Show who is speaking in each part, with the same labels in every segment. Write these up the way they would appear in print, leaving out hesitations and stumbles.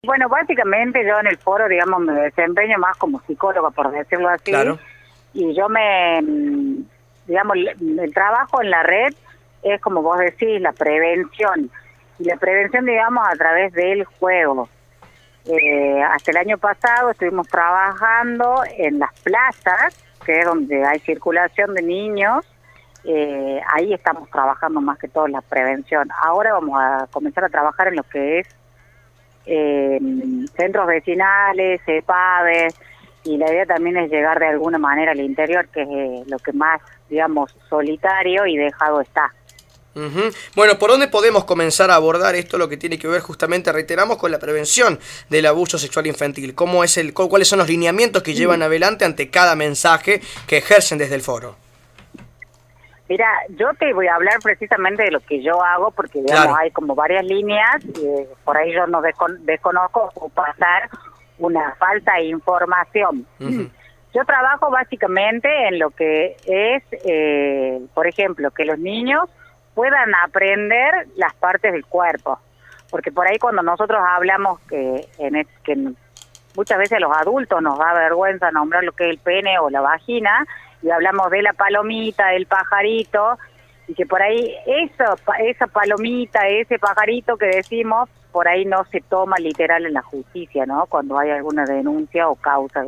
Speaker 1: Bueno, básicamente yo en el foro, digamos, me desempeño más como psicóloga, por decirlo así,
Speaker 2: Claro.
Speaker 1: y yo digamos, el trabajo en la red es, como vos decís, la prevención, y la prevención, digamos, a través del juego. Hasta el año pasado estuvimos trabajando en las plazas, que es donde hay circulación de niños. Ahí estamos trabajando más que todo en la prevención. Ahora vamos a comenzar a trabajar en lo que es centros vecinales, EPADES, y la idea también es llegar de alguna manera al interior, que es lo que más, digamos, solitario y dejado está.
Speaker 2: Bueno, ¿por dónde podemos comenzar a abordar esto, lo que tiene que ver justamente, reiteramos, con la prevención del abuso sexual infantil? ¿Cómo es cuáles son los lineamientos que llevan adelante ante cada mensaje que ejercen desde el foro?
Speaker 1: Mira, yo te voy a hablar precisamente de lo que yo hago, porque digamos
Speaker 2: Claro.
Speaker 1: hay como varias líneas, y por ahí yo no desconozco o pasar una falsa información. Yo trabajo básicamente en lo que es, por ejemplo, que los niños puedan aprender las partes del cuerpo, porque por ahí cuando nosotros hablamos que muchas veces a los adultos nos da vergüenza nombrar lo que es el pene o la vagina, y hablamos de la palomita, del pajarito, y que por ahí esa palomita, ese pajarito que decimos, por ahí no se toma literal en la justicia, ¿no? Cuando hay alguna denuncia o causa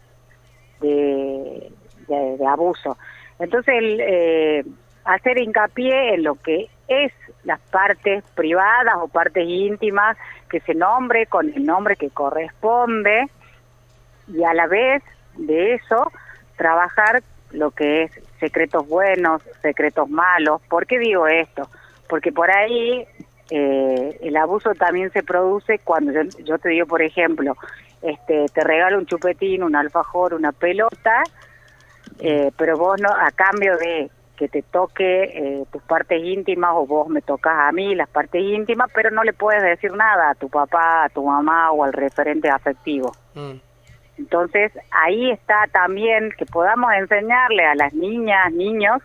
Speaker 1: de abuso. Entonces, hacer hincapié en lo que es las partes privadas o partes íntimas, que se nombre con el nombre que corresponde, y a la vez de eso trabajar lo que es secretos buenos, secretos malos. ¿Por qué digo esto? Porque por ahí el abuso también se produce cuando yo te digo, por ejemplo, te regalo un chupetín, un alfajor, una pelota, pero vos no, a cambio de que te toque tus partes íntimas, o vos me tocas a mí las partes íntimas, pero no le puedes decir nada a tu papá, a tu mamá o al referente afectivo. Entonces, ahí está también que podamos enseñarle a las niñas, niños,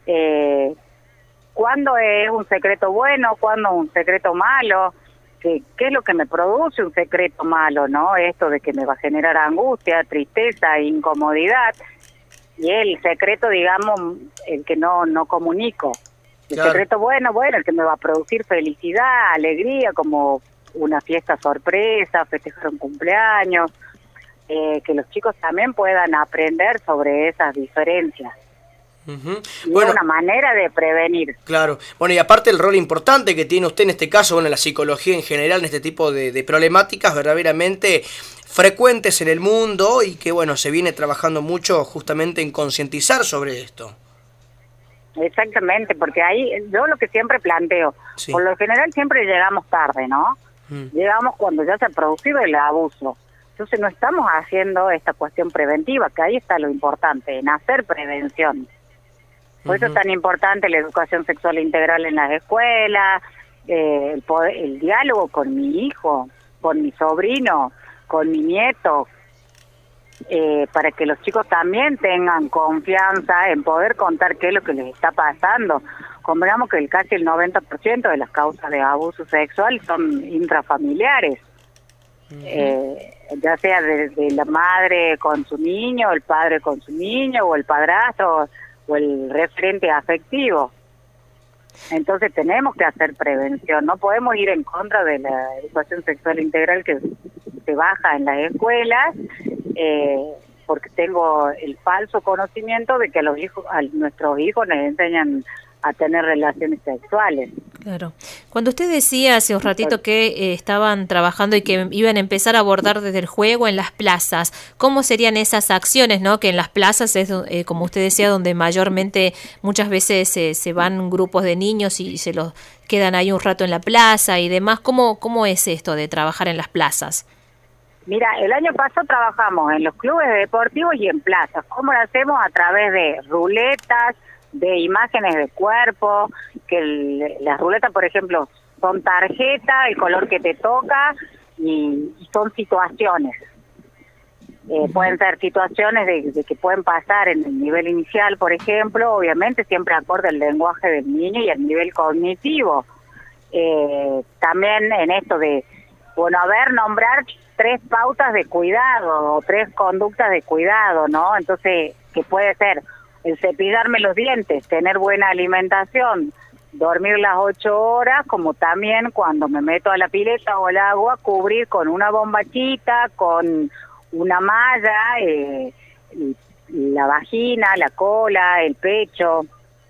Speaker 1: cuándo es un secreto bueno, cuándo es un secreto malo, qué es lo que me produce un secreto malo, ¿no? Esto de que me va a generar angustia, tristeza, incomodidad, y el secreto, digamos, el que no comunico. El
Speaker 2: Claro.
Speaker 1: secreto bueno, el que me va a producir felicidad, alegría, como una fiesta sorpresa, festejar un cumpleaños. Que los chicos también puedan aprender sobre esas diferencias. Y
Speaker 2: Bueno,
Speaker 1: es una manera de prevenir.
Speaker 2: claro. Bueno, y aparte el rol importante que tiene usted en este caso, bueno, la psicología en general en este tipo de problemáticas verdaderamente frecuentes en el mundo, y que, bueno, se viene trabajando mucho justamente en concientizar sobre esto.
Speaker 1: Exactamente, porque ahí yo lo que siempre planteo,
Speaker 2: Sí.
Speaker 1: por lo general siempre llegamos tarde, ¿no? Llegamos cuando ya se ha producido el abuso. Entonces no estamos haciendo esta cuestión preventiva, que ahí está lo importante, en hacer prevención. Por eso es tan importante la educación sexual integral en las escuelas, el diálogo con mi hijo, con mi sobrino, con mi nieto, para que los chicos también tengan confianza en poder contar qué es lo que les está pasando. Convengamos que casi el 90% de las causas de abuso sexual son intrafamiliares. Ya sea de la madre con su niño, el padre con su niño, o el padrastro, o el referente afectivo. Entonces tenemos que hacer prevención, no podemos ir en contra de la educación sexual integral que se baja en las escuelas, porque tengo el falso conocimiento de que a nuestros hijos les enseñan a tener relaciones sexuales.
Speaker 3: Claro. Cuando usted decía hace un ratito que estaban trabajando y que iban a empezar a abordar desde el juego en las plazas, ¿cómo serían esas acciones, no? Que en las plazas es, como usted decía, donde mayormente muchas veces se van grupos de niños y se los quedan ahí un rato en la plaza y demás. ¿Cómo es esto de trabajar en las plazas?
Speaker 1: Mira, el año pasado trabajamos en los clubes deportivos y en plazas. ¿Cómo lo hacemos? A través de ruletas, de imágenes de cuerpo, que las ruletas, por ejemplo, son tarjeta, el color que te toca, y son situaciones. Pueden ser situaciones de que pueden pasar en el nivel inicial, por ejemplo, obviamente siempre acorde al lenguaje del niño y al nivel cognitivo. También en esto de Bueno, a ver, nombrar 3 pautas de cuidado o 3 conductas de cuidado, ¿no? Entonces, que puede ser el cepillarme los dientes, tener buena alimentación, dormir las 8 horas, como también cuando me meto a la pileta o al agua, cubrir con una bombachita, con una malla, la vagina, la cola, el pecho.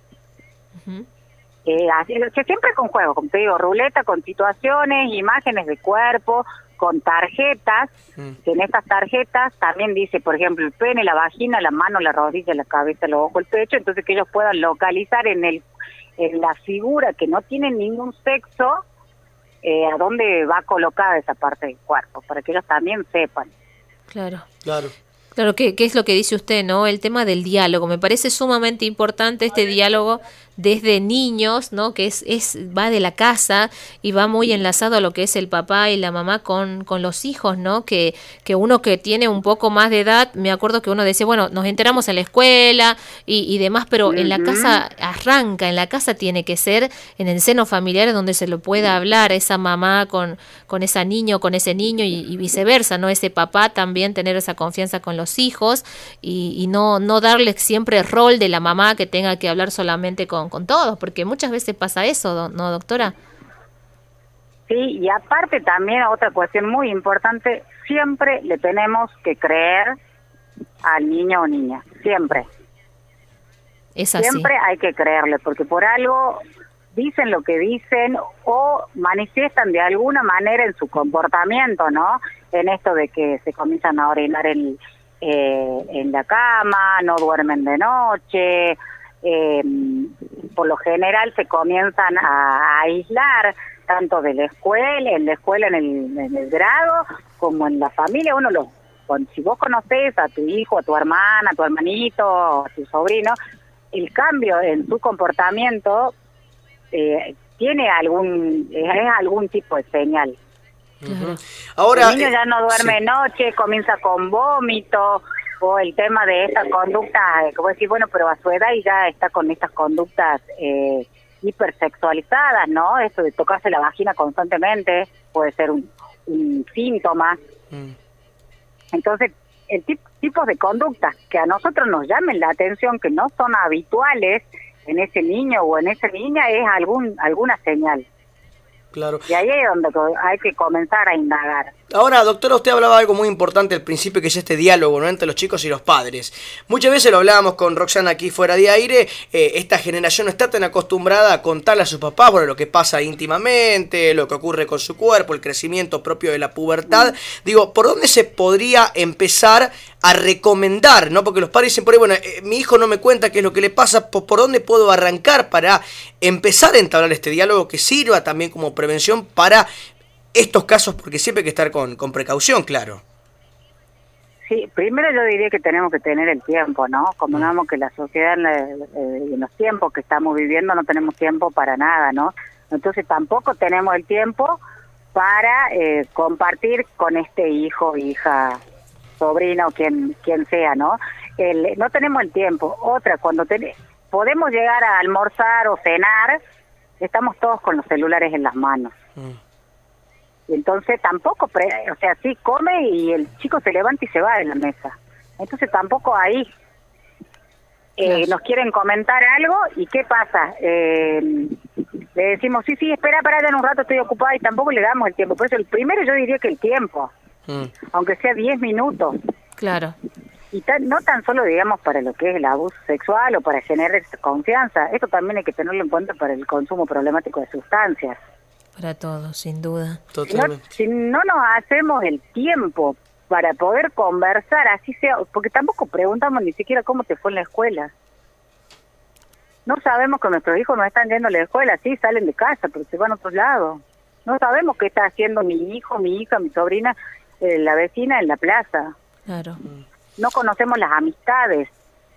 Speaker 1: Así, que siempre con juego, como te digo, ruleta con situaciones, imágenes de cuerpo, con tarjetas, que en estas tarjetas también dice, por ejemplo, el pene, la vagina, la mano, la rodilla, la cabeza, los ojos, el pecho, entonces que ellos puedan localizar en la figura que no tiene ningún sexo, a dónde va colocada esa parte del cuerpo, para que ellos también sepan.
Speaker 3: Claro.
Speaker 2: Claro.
Speaker 3: Claro, ¿qué es lo que dice usted, no? El tema del diálogo. Me parece sumamente importante este diálogo desde niños, ¿no? Que va de la casa y va muy enlazado a lo que es el papá y la mamá con los hijos, ¿no? Que uno que tiene un poco más de edad, me acuerdo que uno decía, bueno, nos enteramos en la escuela y demás, pero en la casa arranca, en la casa tiene que ser en el seno familiar donde se lo pueda hablar, esa mamá con esa niña o con ese niño y viceversa, ¿no? Ese papá también tener esa confianza con los hijos y no darle siempre el rol de la mamá que tenga que hablar solamente con todos, porque muchas veces pasa eso, ¿no, doctora?
Speaker 1: Sí, y aparte también otra cuestión muy importante, siempre le tenemos que creer al niño o niña, siempre.
Speaker 3: Es así.
Speaker 1: Siempre hay que creerle, porque por algo dicen lo que dicen o manifiestan de alguna manera en su comportamiento, ¿no? En esto de que se comienzan a orinar en la cama, no duermen de noche, por lo general se comienzan a aislar tanto de la escuela, en el grado, como en la familia. Si vos conocés a tu hijo, a tu hermana, a tu hermanito, a tu sobrino, el cambio en su comportamiento tiene algún tipo de señal.
Speaker 2: Ahora,
Speaker 1: el niño ya no duerme noche, comienza con vómito, o el tema de esta conducta, como decir, bueno, pero a su edad y ya está con estas conductas hipersexualizadas, ¿no? Esto de tocarse la vagina constantemente puede ser un síntoma. Entonces, el tipos de conductas que a nosotros nos llamen la atención, que no son habituales en ese niño o en esa niña, es alguna señal.
Speaker 2: Claro.
Speaker 1: Y ahí es donde hay que comenzar a indagar.
Speaker 2: Ahora, doctora, usted hablaba de algo muy importante al principio, que es este diálogo, ¿no?, entre los chicos y los padres. Muchas veces lo hablábamos con Roxana aquí fuera de aire, esta generación no está tan acostumbrada a contarle a sus papás, bueno, lo que pasa íntimamente, lo que ocurre con su cuerpo, el crecimiento propio de la pubertad. Digo, ¿por dónde se podría empezar a recomendar, ¿no? Porque los padres dicen, por ahí, bueno, mi hijo no me cuenta qué es lo que le pasa, ¿por dónde puedo arrancar para empezar a entablar este diálogo que sirva también como prevención para estos casos? Porque siempre hay que estar con precaución, claro.
Speaker 1: Sí, primero yo diría que tenemos que tener el tiempo, ¿no? Como vemos que la sociedad en los tiempos que estamos viviendo no tenemos tiempo para nada, ¿no? Entonces tampoco tenemos el tiempo para compartir con este hijo, hija, sobrino, quien sea, ¿no? No tenemos el tiempo. Otra, cuando podemos llegar a almorzar o cenar, estamos todos con los celulares en las manos. Y entonces tampoco, sí come y el chico se levanta y se va de la mesa. Entonces tampoco ahí nos quieren comentar algo y ¿qué pasa? Le decimos, sí, espera en un rato, estoy ocupada, y tampoco le damos el tiempo. Por eso el primero yo diría que el tiempo, aunque sea 10 minutos.
Speaker 3: Claro.
Speaker 1: Y no tan solo, digamos, para lo que es el abuso sexual o para generar confianza, esto también hay que tenerlo en cuenta para el consumo problemático de sustancias.
Speaker 3: Para todo, sin duda.
Speaker 2: Totalmente.
Speaker 1: Si no nos hacemos el tiempo para poder conversar, así sea, porque tampoco preguntamos ni siquiera cómo te fue en la escuela. No sabemos que nuestros hijos no están yendo a la escuela, sí, salen de casa, pero se van a otros lados. No sabemos qué está haciendo mi hijo, mi hija, mi sobrina, la vecina en la plaza.
Speaker 3: Claro.
Speaker 1: No conocemos las amistades.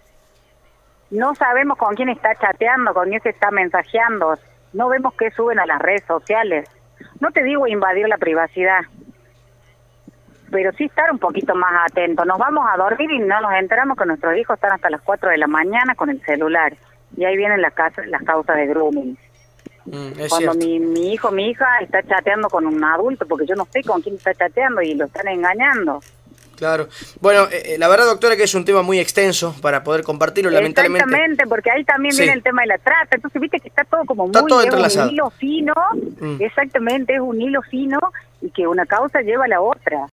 Speaker 1: No sabemos con quién está chateando, con quién se está mensajeando. No vemos qué suben a las redes sociales. No te digo invadir la privacidad, pero sí estar un poquito más atentos. Nos vamos a dormir y no nos enteramos que nuestros hijos están hasta las 4 de la mañana con el celular. Y ahí vienen las causas de grooming.
Speaker 2: Es
Speaker 1: Cuando
Speaker 2: cierto.
Speaker 1: mi hijo, mi hija está chateando con un adulto, porque yo no sé con quién está chateando y lo están engañando.
Speaker 2: Claro. Bueno, la verdad, doctora, que es un tema muy extenso para poder compartirlo, lamentablemente.
Speaker 1: Exactamente, porque ahí también
Speaker 2: Sí.
Speaker 1: viene el tema de la trata. Entonces, viste que está todo como
Speaker 2: Está
Speaker 1: muy,
Speaker 2: todo
Speaker 1: es un
Speaker 2: entrelazado.
Speaker 1: hilo fino. Exactamente, es un hilo fino y que una causa lleva a la otra.